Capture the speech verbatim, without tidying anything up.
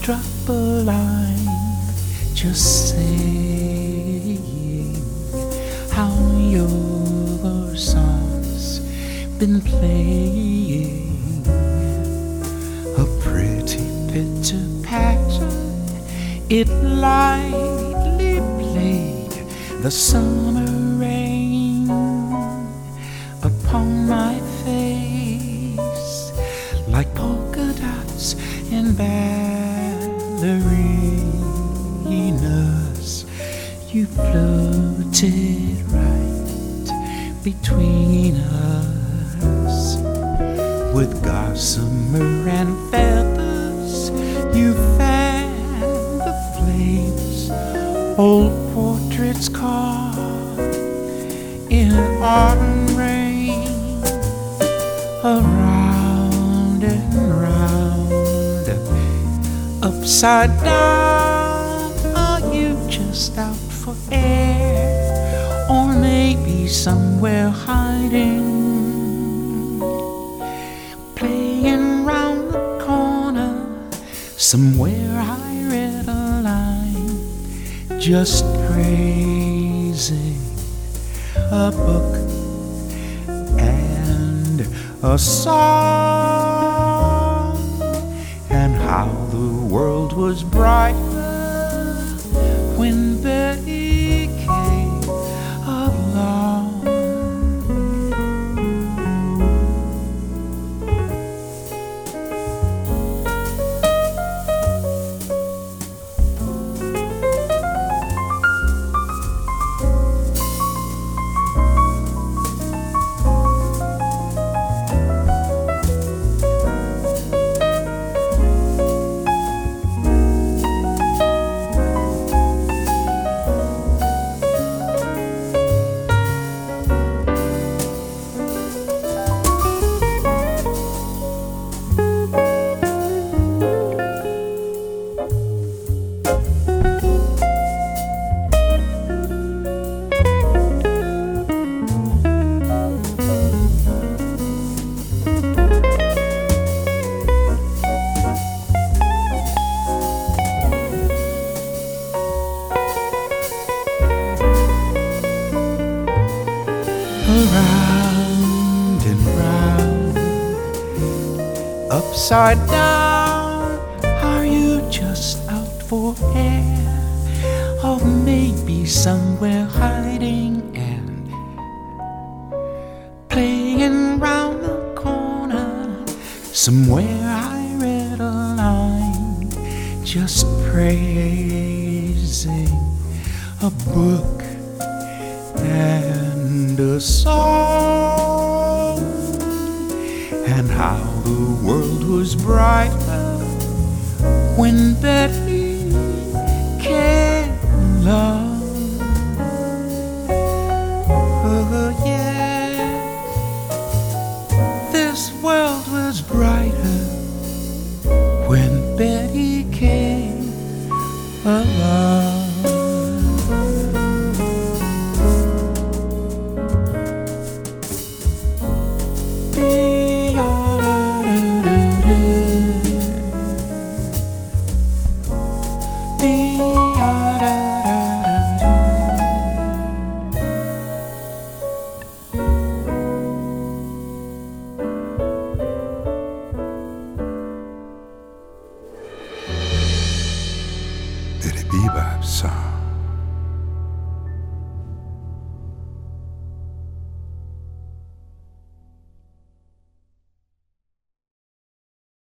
drop a line just saying how your song's been playing a pretty picture pattern. It lightly played the summer rain upon my face like polka dots and ballerinas. You floated right between us with gossamer and feathers. You fanned the flames, old portraits carved in autumn rain, around and round, upside down. Are you just out for air, or maybe somewhere hiding, playing round the corner? Somewhere I read a line, just praising a book and a song, and how the world was brighter when Betty came along. Around and round, upside down. Are you just out for air, or maybe somewhere hiding and playing round the corner? Somewhere I read a line, just praising a book and a song, and how the world was brighter when Betty came along. Oh yeah, this world was brighter when Betty came along. Did a bebop song.